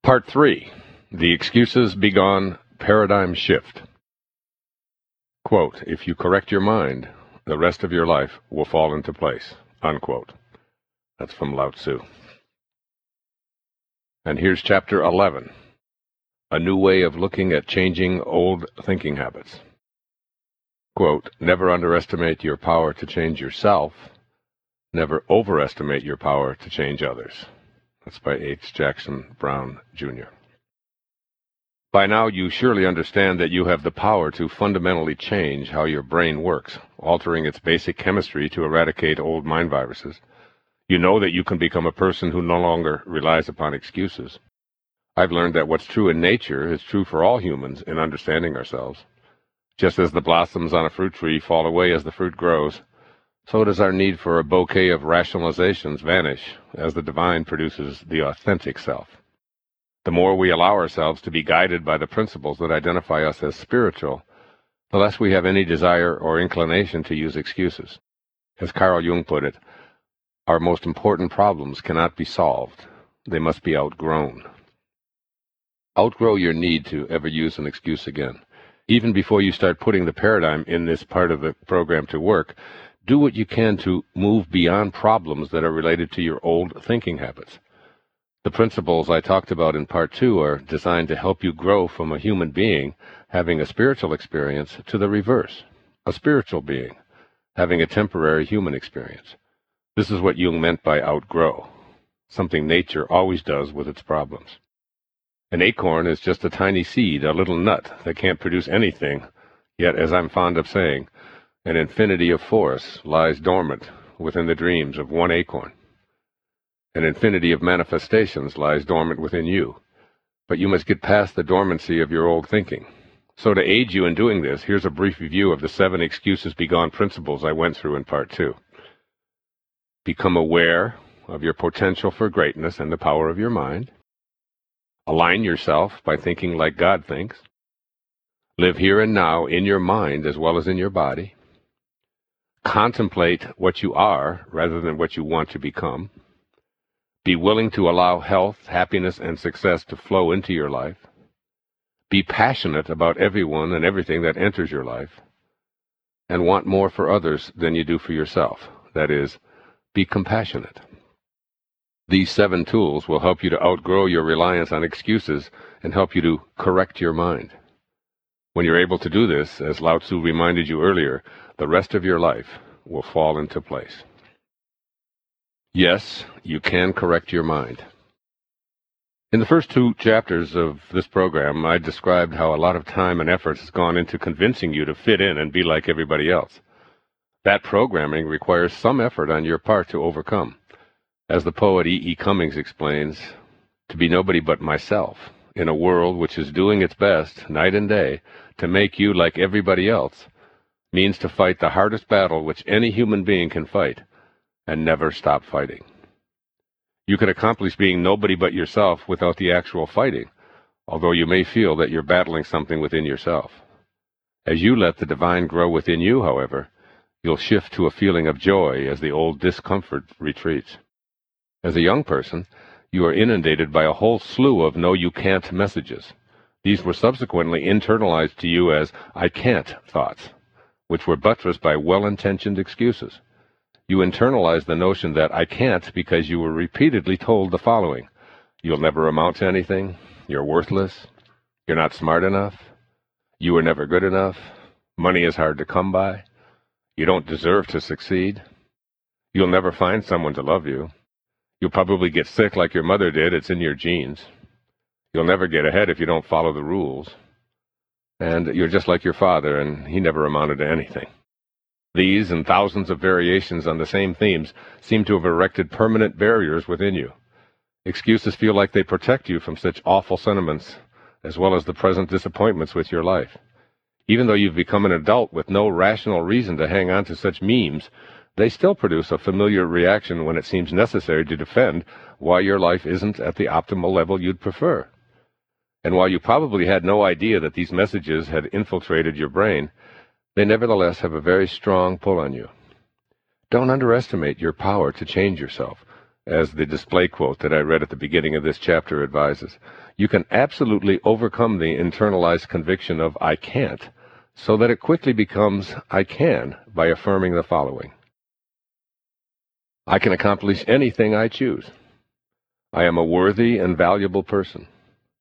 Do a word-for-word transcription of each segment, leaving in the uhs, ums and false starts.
Part three, The Excuses Begone Paradigm Shift. Quote, if you correct your mind, the rest of your life will fall into place. Unquote. That's from Lao Tzu. And here's chapter eleven, A New Way of Looking at Changing Old Thinking Habits. Quote, never underestimate your power to change yourself. Never overestimate your power to change others. That's by H. Jackson Brown, Junior By now you surely understand that you have the power to fundamentally change how your brain works, altering its basic chemistry to eradicate old mind viruses. You know that you can become a person who no longer relies upon excuses. I've learned that what's true in nature is true for all humans in understanding ourselves. Just as the blossoms on a fruit tree fall away as the fruit grows, so does our need for a bouquet of rationalizations vanish as the divine produces the authentic self. The more we allow ourselves to be guided by the principles that identify us as spiritual, the less we have any desire or inclination to use excuses. As Carl Jung put it, our most important problems cannot be solved. They must be outgrown. Outgrow your need to ever use an excuse again. Even before you start putting the paradigm in this part of the program to work, do what you can to move beyond problems that are related to your old thinking habits. The principles I talked about in part two are designed to help you grow from a human being having a spiritual experience to the reverse, a spiritual being having a temporary human experience. This is what Jung meant by outgrow, something nature always does with its problems. An acorn is just a tiny seed, a little nut that can't produce anything, yet, as I'm fond of saying, an infinity of force lies dormant within the dreams of one acorn. An infinity of manifestations lies dormant within you, but you must get past the dormancy of your old thinking. So to aid you in doing this, here's a brief review of the seven excuses begone principles I went through in part two. Become aware of your potential for greatness and the power of your mind. Align yourself by thinking like God thinks. Live here and now in your mind as well as in your body. Contemplate what you are rather than what you want to become. Be willing to allow health, happiness, and success to flow into your life. Be passionate about everyone and everything that enters your life. And want more for others than you do for yourself. That is, be compassionate. These seven tools will help you to outgrow your reliance on excuses and help you to correct your mind. When you're able to do this, as Lao Tzu reminded you earlier, the rest of your life will fall into place. Yes, you can correct your mind. In the first two chapters of this program, I described how a lot of time and effort has gone into convincing you to fit in and be like everybody else. That programming requires some effort on your part to overcome. As the poet E. E. Cummings explains, to be nobody but myself in a world which is doing its best, night and day, to make you like everybody else, means to fight the hardest battle which any human being can fight, and never stop fighting. You can accomplish being nobody but yourself without the actual fighting, although you may feel that you're battling something within yourself. As you let the divine grow within you, however, you'll shift to a feeling of joy as the old discomfort retreats. As a young person, you are inundated by a whole slew of no-you-can't messages. These were subsequently internalized to you as I can't thoughts, which were buttressed by well-intentioned excuses. You internalized the notion that I can't because you were repeatedly told the following: you'll never amount to anything, you're worthless, you're not smart enough, you were never good enough, money is hard to come by, you don't deserve to succeed, you'll never find someone to love you, you'll probably get sick like your mother did, it's in your genes, you'll never get ahead if you don't follow the rules, and you're just like your father, and he never amounted to anything. These and thousands of variations on the same themes seem to have erected permanent barriers within you. Excuses feel like they protect you from such awful sentiments, as well as the present disappointments with your life. Even though you've become an adult with no rational reason to hang on to such memes, they still produce a familiar reaction when it seems necessary to defend why your life isn't at the optimal level you'd prefer. And while you probably had no idea that these messages had infiltrated your brain, they nevertheless have a very strong pull on you. Don't underestimate your power to change yourself, as the display quote that I read at the beginning of this chapter advises. You can absolutely overcome the internalized conviction of I can't, so that it quickly becomes I can by affirming the following. I can accomplish anything I choose. I am a worthy and valuable person.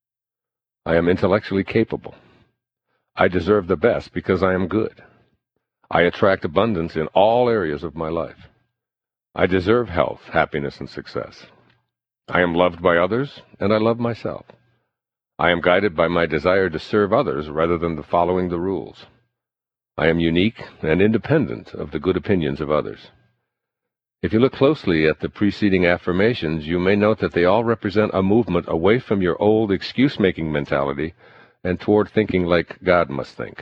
I am intellectually capable. I deserve the best because I am good. I attract abundance in all areas of my life. I deserve health, happiness, and success. I am loved by others, and I love myself. I am guided by my desire to serve others rather than the following the rules. I am unique and independent of the good opinions of others. If you look closely at the preceding affirmations, you may note that they all represent a movement away from your old excuse-making mentality and toward thinking like God must think.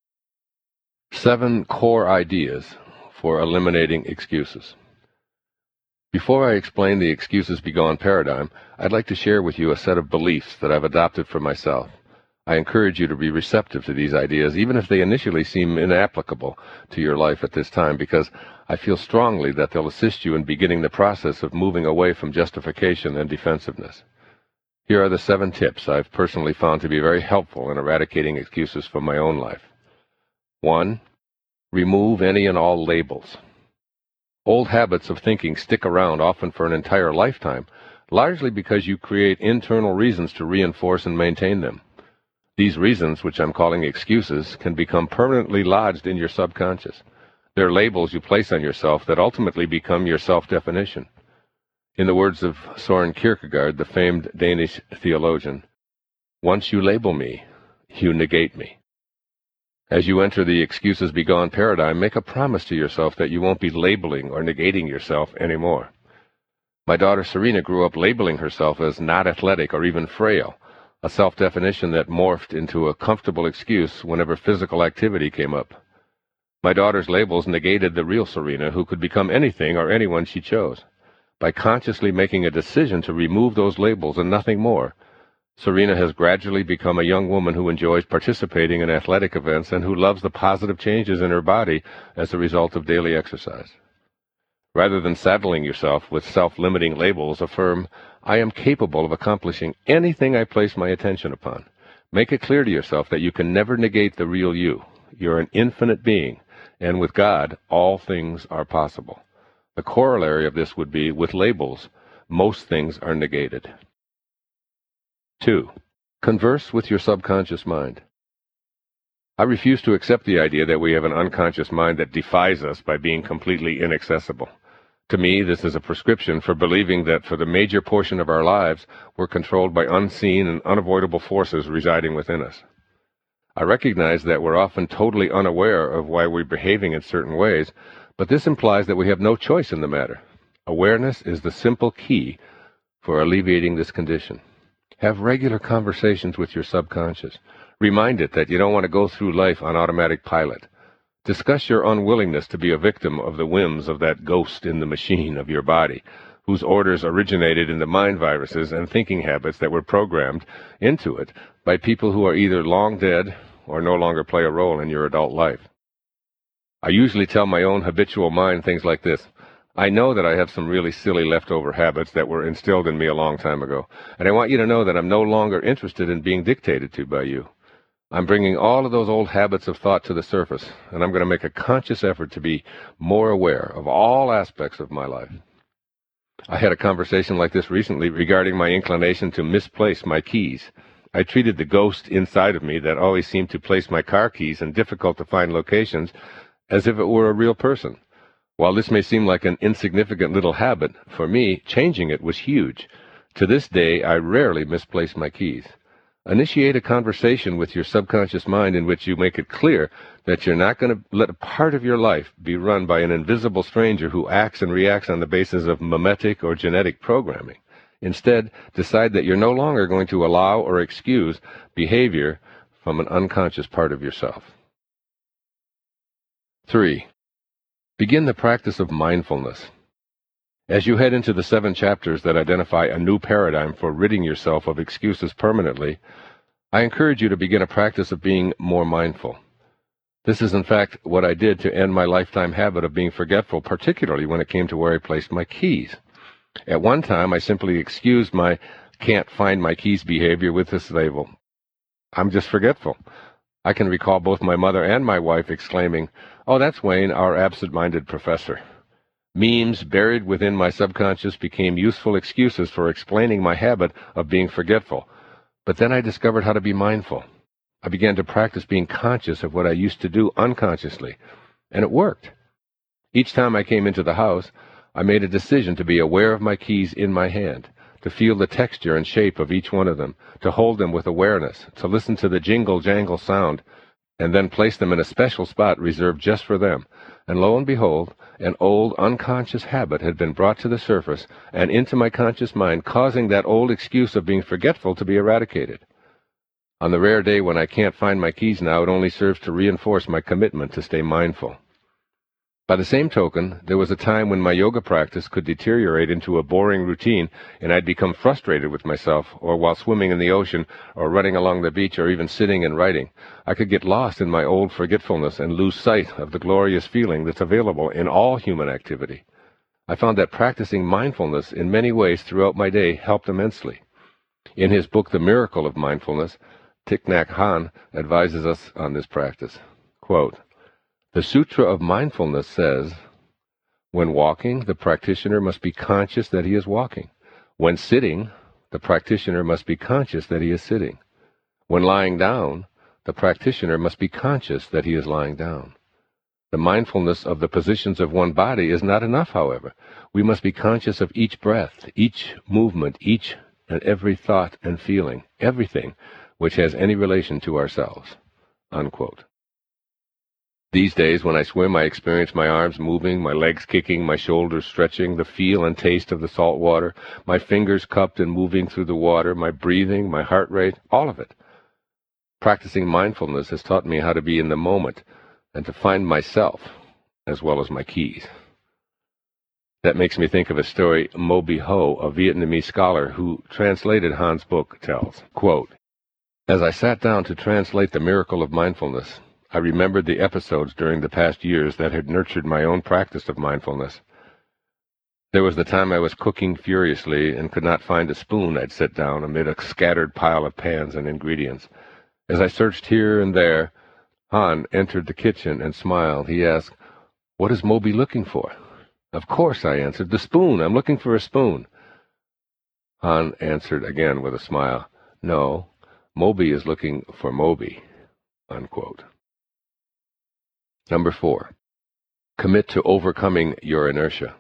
Seven core ideas for eliminating excuses. Before I explain the excuses be gone paradigm, I'd like to share with you a set of beliefs that I've adopted for myself. I encourage you to be receptive to these ideas, even if they initially seem inapplicable to your life at this time, because I feel strongly that they'll assist you in beginning the process of moving away from justification and defensiveness. Here are the seven tips I've personally found to be very helpful in eradicating excuses from my own life. One, remove any and all labels. Old habits of thinking stick around often for an entire lifetime, largely because you create internal reasons to reinforce and maintain them. These reasons, which I'm calling excuses, can become permanently lodged in your subconscious. They're labels you place on yourself that ultimately become your self-definition. In the words of Søren Kierkegaard, the famed Danish theologian, once you label me, you negate me. As you enter the excuses be gone paradigm, make a promise to yourself that you won't be labeling or negating yourself anymore. My daughter Serena grew up labeling herself as not athletic or even frail, a self-definition that morphed into a comfortable excuse whenever physical activity came up. My daughter's labels negated the real Serena, who could become anything or anyone she chose. By consciously making a decision to remove those labels and nothing more, Serena has gradually become a young woman who enjoys participating in athletic events and who loves the positive changes in her body as a result of daily exercise. Rather than saddling yourself with self-limiting labels, affirm, I am capable of accomplishing anything I place my attention upon. Make it clear to yourself that you can never negate the real you. You're an infinite being, and with God, all things are possible. The corollary of this would be, with labels, most things are negated. Two, converse with your subconscious mind. I refuse to accept the idea that we have an unconscious mind that defies us by being completely inaccessible. To me, this is a prescription for believing that for the major portion of our lives, we're controlled by unseen and unavoidable forces residing within us. I recognize that we're often totally unaware of why we're behaving in certain ways, but this implies that we have no choice in the matter. Awareness is the simple key for alleviating this condition. Have regular conversations with your subconscious. Remind it that you don't want to go through life on automatic pilot. Discuss your unwillingness to be a victim of the whims of that ghost in the machine of your body, whose orders originated in the mind viruses and thinking habits that were programmed into it by people who are either long dead or no longer play a role in your adult life. I usually tell my own habitual mind things like this. I know that I have some really silly leftover habits that were instilled in me a long time ago, and I want you to know that I'm no longer interested in being dictated to by you. I'm bringing all of those old habits of thought to the surface, and I'm going to make a conscious effort to be more aware of all aspects of my life. I had a conversation like this recently regarding my inclination to misplace my keys. I treated the ghost inside of me that always seemed to place my car keys in difficult-to-find locations as if it were a real person. While this may seem like an insignificant little habit, for me, changing it was huge. To this day, I rarely misplace my keys. Initiate a conversation with your subconscious mind in which you make it clear that you're not going to let a part of your life be run by an invisible stranger who acts and reacts on the basis of mimetic or genetic programming. Instead, decide that you're no longer going to allow or excuse behavior from an unconscious part of yourself. Three, begin the practice of mindfulness. As you head into the seven chapters that identify a new paradigm for ridding yourself of excuses permanently, I encourage you to begin a practice of being more mindful. This is, in fact, what I did to end my lifetime habit of being forgetful, particularly when it came to where I placed my keys. At one time, I simply excused my can't find my keys behavior with this label: I'm just forgetful. I can recall both my mother and my wife exclaiming, "Oh, that's Wayne, our absent-minded professor." Memes buried within my subconscious became useful excuses for explaining my habit of being forgetful. But then I discovered how to be mindful. I began to practice being conscious of what I used to do unconsciously, and it worked. Each time I came into the house, I made a decision to be aware of my keys in my hand, to feel the texture and shape of each one of them, to hold them with awareness, to listen to the jingle-jangle sound, and then place them in a special spot reserved just for them. And lo and behold, an old unconscious habit had been brought to the surface and into my conscious mind, causing that old excuse of being forgetful to be eradicated. On the rare day when I can't find my keys now, it only serves to reinforce my commitment to stay mindful. By the same token, there was a time when my yoga practice could deteriorate into a boring routine, and I'd become frustrated with myself, or while swimming in the ocean, or running along the beach, or even sitting and writing. I could get lost in my old forgetfulness and lose sight of the glorious feeling that's available in all human activity. I found that practicing mindfulness in many ways throughout my day helped immensely. In his book, The Miracle of Mindfulness, Thich Nhat Hanh advises us on this practice. Quote, "The Sutra of Mindfulness says, when walking, the practitioner must be conscious that he is walking. When sitting, the practitioner must be conscious that he is sitting. When lying down, the practitioner must be conscious that he is lying down. The mindfulness of the positions of one body is not enough, however. We must be conscious of each breath, each movement, each and every thought and feeling, everything which has any relation to ourselves." Unquote. These days, when I swim, I experience my arms moving, my legs kicking, my shoulders stretching, the feel and taste of the salt water, my fingers cupped and moving through the water, my breathing, my heart rate, all of it. Practicing mindfulness has taught me how to be in the moment and to find myself as well as my keys. That makes me think of a story Mo Bi Ho, a Vietnamese scholar who translated Han's book, tells. Quote, "As I sat down to translate The Miracle of Mindfulness, I remembered the episodes during the past years that had nurtured my own practice of mindfulness. There was the time I was cooking furiously and could not find a spoon I'd set down amid a scattered pile of pans and ingredients. As I searched here and there, Han entered the kitchen and smiled. He asked, 'What is Moby looking for?' 'Of course,' I answered, 'the spoon. I'm looking for a spoon.' Han answered again with a smile, 'No, Moby is looking for Moby.'" Unquote. Number four, commit to overcoming your inertia.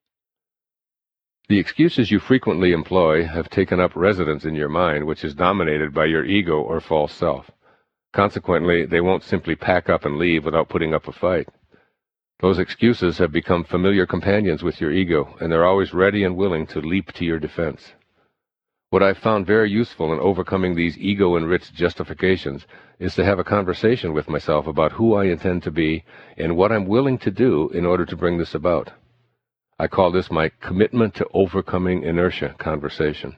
The excuses you frequently employ have taken up residence in your mind, which is dominated by your ego or false self. Consequently, they won't simply pack up and leave without putting up a fight. Those excuses have become familiar companions with your ego, and they're always ready and willing to leap to your defense. What I've found very useful in overcoming these ego-enriched justifications is to have a conversation with myself about who I intend to be and what I'm willing to do in order to bring this about. I call this my commitment to overcoming inertia conversation.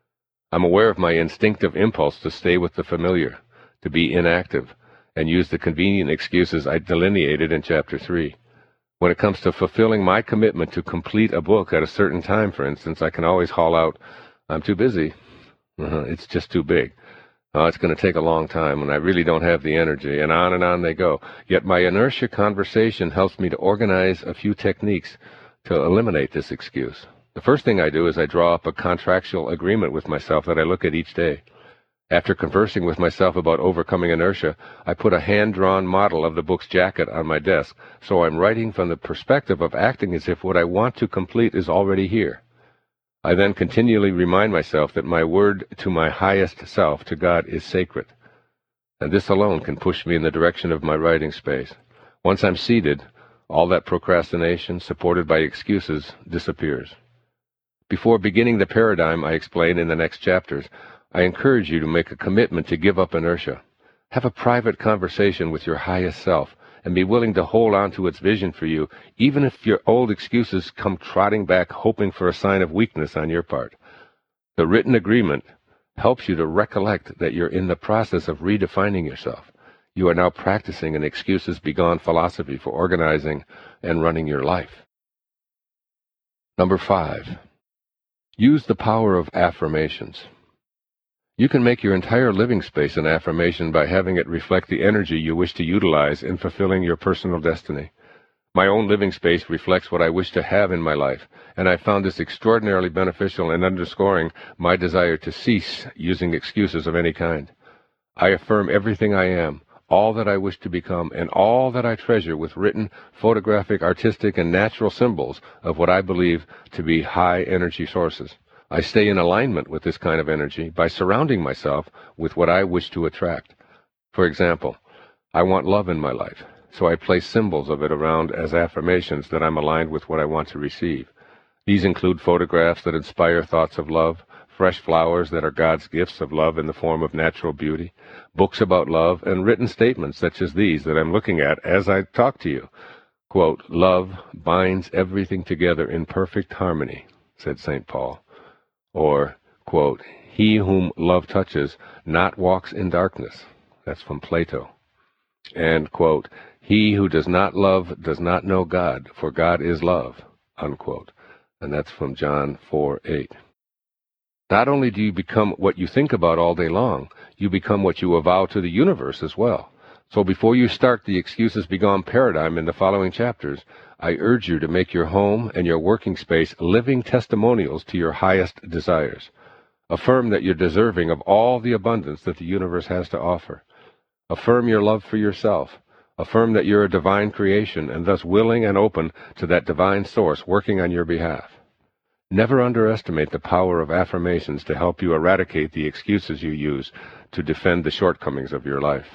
I'm aware of my instinctive impulse to stay with the familiar, to be inactive, and use the convenient excuses I delineated in Chapter three. When it comes to fulfilling my commitment to complete a book at a certain time, for instance, I can always haul out, "I'm too busy. Uh, it's just too big. Oh, it's going to take a long time, and I really don't have the energy," and on and on they go. Yet my inertia conversation helps me to organize a few techniques to eliminate this excuse. The first thing I do is I draw up a contractual agreement with myself that I look at each day. After conversing with myself about overcoming inertia, I put a hand-drawn model of the book's jacket on my desk, so I'm writing from the perspective of acting as if what I want to complete is already here. I then continually remind myself that my word to my highest self, to God, is sacred, and this alone can push me in the direction of my writing space. Once I'm seated, all that procrastination, supported by excuses, disappears. Before beginning the paradigm I explain in the next chapters, I encourage you to make a commitment to give up inertia. Have a private conversation with your highest self, and be willing to hold on to its vision for you, even if your old excuses come trotting back hoping for a sign of weakness on your part. The written agreement helps you to recollect that you're in the process of redefining yourself. You are now practicing an excuses-begone philosophy for organizing and running your life. Number five, Use the power of affirmations. You can make your entire living space an affirmation by having it reflect the energy you wish to utilize in fulfilling your personal destiny. My own living space reflects what I wish to have in my life, and I found this extraordinarily beneficial in underscoring my desire to cease using excuses of any kind. I affirm everything I am, all that I wish to become, and all that I treasure with written, photographic, artistic, and natural symbols of what I believe to be high energy sources. I stay in alignment with this kind of energy by surrounding myself with what I wish to attract. For example, I want love in my life, so I place symbols of it around as affirmations that I'm aligned with what I want to receive. These include photographs that inspire thoughts of love, fresh flowers that are God's gifts of love in the form of natural beauty, books about love, and written statements such as these that I'm looking at as I talk to you. Quote, "Love binds everything together in perfect harmony," said Saint Paul. Or, quote, "He whom love touches not walks in darkness." That's from Plato. And, quote, "He who does not love does not know God, for God is love," unquote. And that's from John four eight. Not only do you become what you think about all day long, you become what you avow to the universe as well. So before you start the Excuses Be Gone paradigm in the following chapters, I urge you to make your home and your working space living testimonials to your highest desires. Affirm that you're deserving of all the abundance that the universe has to offer. Affirm your love for yourself. Affirm that you're a divine creation and thus willing and open to that divine source working on your behalf. Never underestimate the power of affirmations to help you eradicate the excuses you use to defend the shortcomings of your life.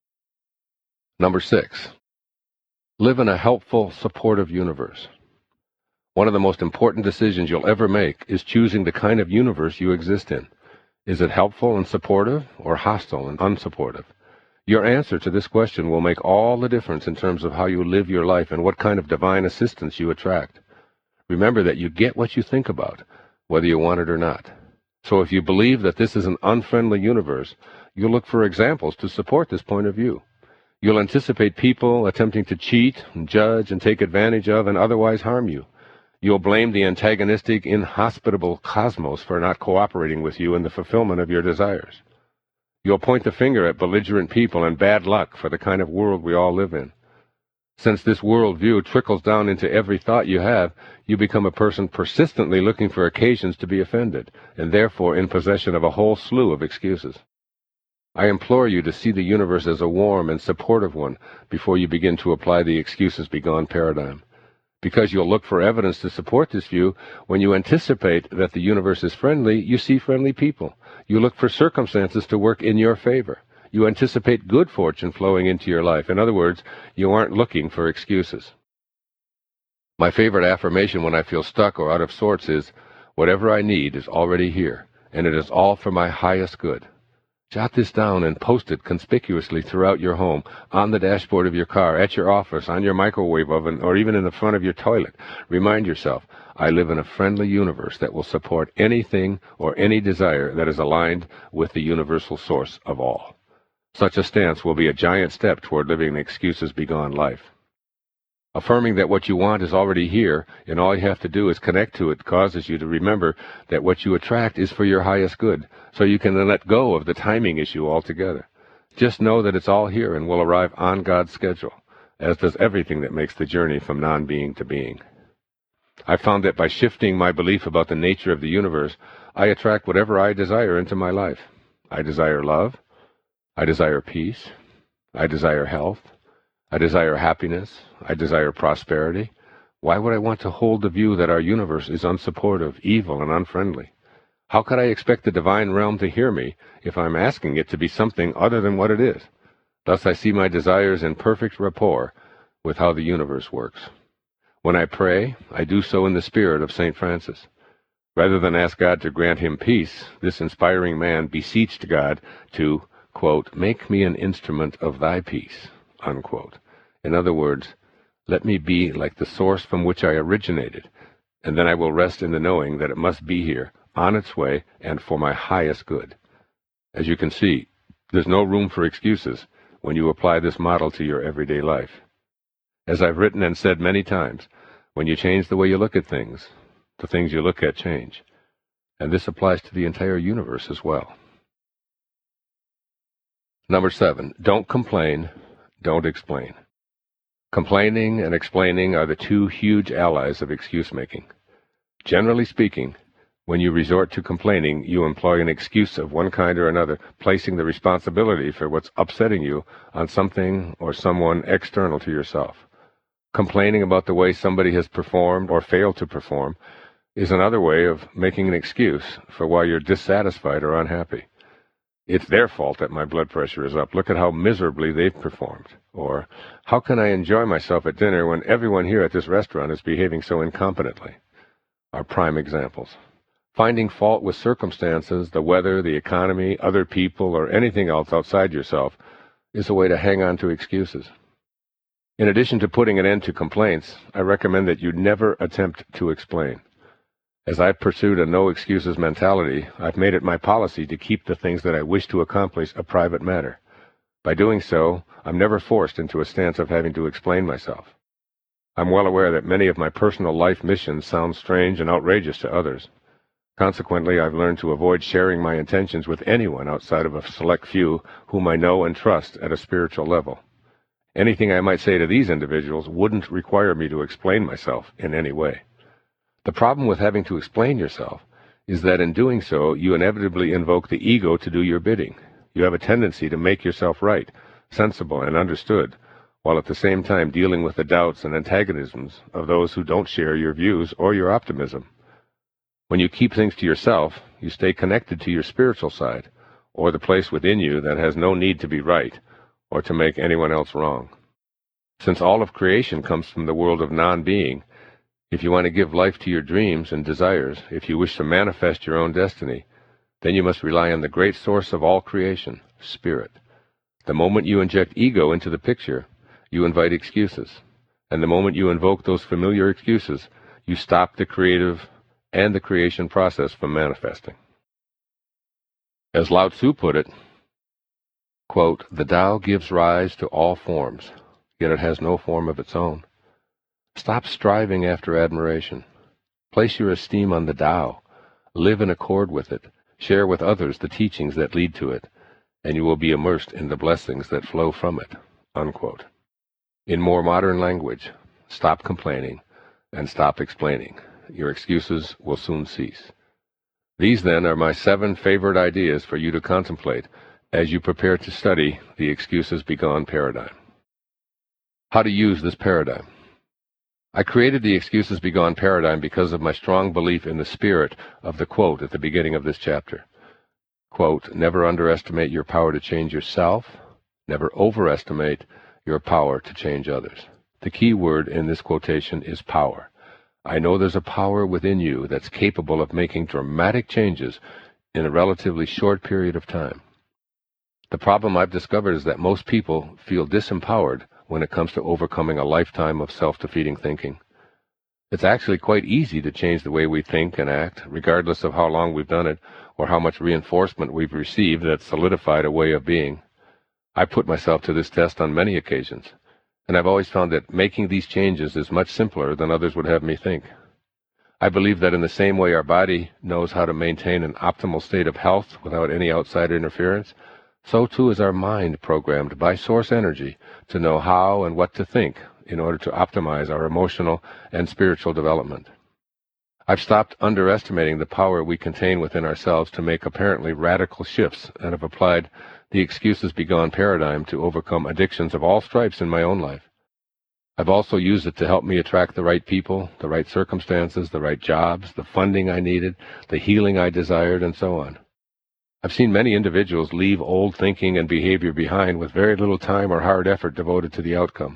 Number six, live in a helpful, supportive universe. One of the most important decisions you'll ever make is choosing the kind of universe you exist in. Is it helpful and supportive, or hostile and unsupportive? Your answer to this question will make all the difference in terms of how you live your life and what kind of divine assistance you attract. Remember that you get what you think about, whether you want it or not. So if you believe that this is an unfriendly universe, you'll look for examples to support this point of view. You'll anticipate people attempting to cheat, and judge, and take advantage of and otherwise harm you. You'll blame the antagonistic, inhospitable cosmos for not cooperating with you in the fulfillment of your desires. You'll point the finger at belligerent people and bad luck for the kind of world we all live in. Since this world view trickles down into every thought you have, you become a person persistently looking for occasions to be offended, and therefore in possession of a whole slew of excuses. I implore you to see the universe as a warm and supportive one before you begin to apply the Excuses Be Gone paradigm. Because you'll look for evidence to support this view, when you anticipate that the universe is friendly, you see friendly people. You look for circumstances to work in your favor. You anticipate good fortune flowing into your life. In other words, you aren't looking for excuses. My favorite affirmation when I feel stuck or out of sorts is, "Whatever I need is already here, and it is all for my highest good." Jot this down and post it conspicuously throughout your home, on the dashboard of your car, at your office, on your microwave oven, or even in the front of your toilet. Remind yourself, I live in a friendly universe that will support anything or any desire that is aligned with the universal source of all. Such a stance will be a giant step toward living an Excuses Be Gone life. Affirming that what you want is already here, and all you have to do is connect to it, causes you to remember that what you attract is for your highest good, so you can then let go of the timing issue altogether. Just know that it's all here and will arrive on God's schedule, as does everything that makes the journey from non-being to being. I found that by shifting my belief about the nature of the universe, I attract whatever I desire into my life. I desire love. I desire peace. I desire health. I desire happiness. I desire prosperity. Why would I want to hold the view that our universe is unsupportive, evil, and unfriendly? How could I expect the divine realm to hear me if I'm asking it to be something other than what it is? Thus I see my desires in perfect rapport with how the universe works. When I pray, I do so in the spirit of Saint Francis. Rather than ask God to grant him peace, this inspiring man beseeched God to, quote, "Make me an instrument of thy peace," unquote. In other words, let me be like the source from which I originated, and then I will rest in the knowing that it must be here, on its way, and for my highest good. As you can see, there's no room for excuses when you apply this model to your everyday life. As I've written and said many times, when you change the way you look at things, the things you look at change. and this applies to the entire universe as well. Number seven, don't complain, don't explain. Complaining and explaining are the two huge allies of excuse-making. Generally speaking, when you resort to complaining, you employ an excuse of one kind or another, placing the responsibility for what's upsetting you on something or someone external to yourself. Complaining about the way somebody has performed or failed to perform is another way of making an excuse for why you're dissatisfied or unhappy. It's their fault that my blood pressure is up. Look at how miserably they've performed. Or, how can I enjoy myself at dinner when everyone here at this restaurant is behaving so incompetently? Are prime examples. Finding fault with circumstances, the weather, the economy, other people, or anything else outside yourself is a way to hang on to excuses. In addition to putting an end to complaints, I recommend that you never attempt to explain. As I've pursued a no-excuses mentality, I've made it my policy to keep the things that I wish to accomplish a private matter. By doing so, I'm never forced into a stance of having to explain myself. I'm well aware that many of my personal life missions sound strange and outrageous to others. Consequently, I've learned to avoid sharing my intentions with anyone outside of a select few whom I know and trust at a spiritual level. Anything I might say to these individuals wouldn't require me to explain myself in any way. The problem with having to explain yourself is that in doing so, you inevitably invoke the ego to do your bidding. You have a tendency to make yourself right, sensible, and understood, while at the same time dealing with the doubts and antagonisms of those who don't share your views or your optimism. When you keep things to yourself, you stay connected to your spiritual side, or the place within you that has no need to be right, or to make anyone else wrong. Since all of creation comes from the world of non-being, if you want to give life to your dreams and desires, if you wish to manifest your own destiny, then you must rely on the great source of all creation, Spirit. The moment you inject ego into the picture, you invite excuses. And the moment you invoke those familiar excuses, you stop the creative and the creation process from manifesting. As Lao Tzu put it, quote, "The Tao gives rise to all forms, yet it has no form of its own. Stop striving after admiration. Place your esteem on the Tao. Live in accord with it. Share with others the teachings that lead to it, and you will be immersed in the blessings that flow from it." Unquote. In more modern language, stop complaining and stop explaining. Your excuses will soon cease. These, then, are my seven favorite ideas for you to contemplate as you prepare to study the Excuses Be Gone paradigm. How to use this paradigm. I created the Excuses Be Gone paradigm because of my strong belief in the spirit of the quote at the beginning of this chapter. Quote, "Never underestimate your power to change yourself. Never overestimate your power to change others." The key word in this quotation is power. I know there's a power within you that's capable of making dramatic changes in a relatively short period of time. The problem I've discovered is that most people feel disempowered when it comes to overcoming a lifetime of self-defeating thinking. It's actually quite easy to change the way we think and act, regardless of how long we've done it or how much reinforcement we've received that's solidified a way of being. I put myself to this test on many occasions, and I've always found that making these changes is much simpler than others would have me think. I believe that in the same way our body knows how to maintain an optimal state of health without any outside interference, so too is our mind programmed by source energy to know how and what to think in order to optimize our emotional and spiritual development. I've stopped underestimating the power we contain within ourselves to make apparently radical shifts and have applied the Excuses Be Gone paradigm to overcome addictions of all stripes in my own life. I've also used it to help me attract the right people, the right circumstances, the right jobs, the funding I needed, the healing I desired, and so on. I've seen many individuals leave old thinking and behavior behind with very little time or hard effort devoted to the outcome.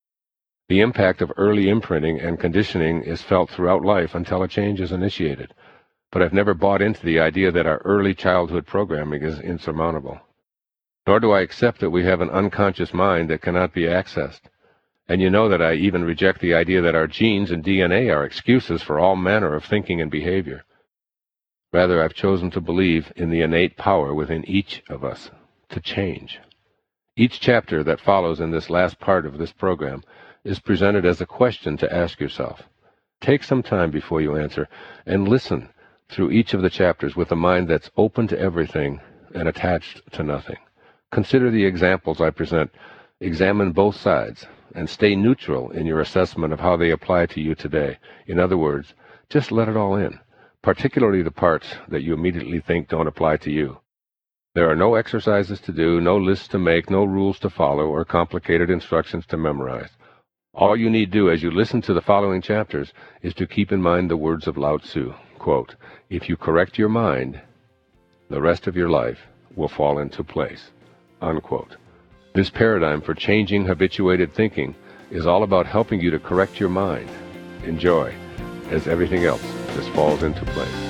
The impact of early imprinting and conditioning is felt throughout life until a change is initiated, but I've never bought into the idea that our early childhood programming is insurmountable. Nor do I accept that we have an unconscious mind that cannot be accessed. And you know that I even reject the idea that our genes and D N A are excuses for all manner of thinking and behavior. Rather, I've chosen to believe in the innate power within each of us to change. Each chapter that follows in this last part of this program is presented as a question to ask yourself. Take some time before you answer and listen through each of the chapters with a mind that's open to everything and attached to nothing. Consider the examples I present, examine both sides, and stay neutral in your assessment of how they apply to you today. In other words, just let it all in, particularly the parts that you immediately think don't apply to you. There are no exercises to do, no lists to make, no rules to follow, or complicated instructions to memorize. All you need do as you listen to the following chapters is to keep in mind the words of Lao Tzu, quote, "If you correct your mind, the rest of your life will fall into place," unquote. This paradigm for changing habituated thinking is all about helping you to correct your mind. Enjoy, as everything else just falls into place.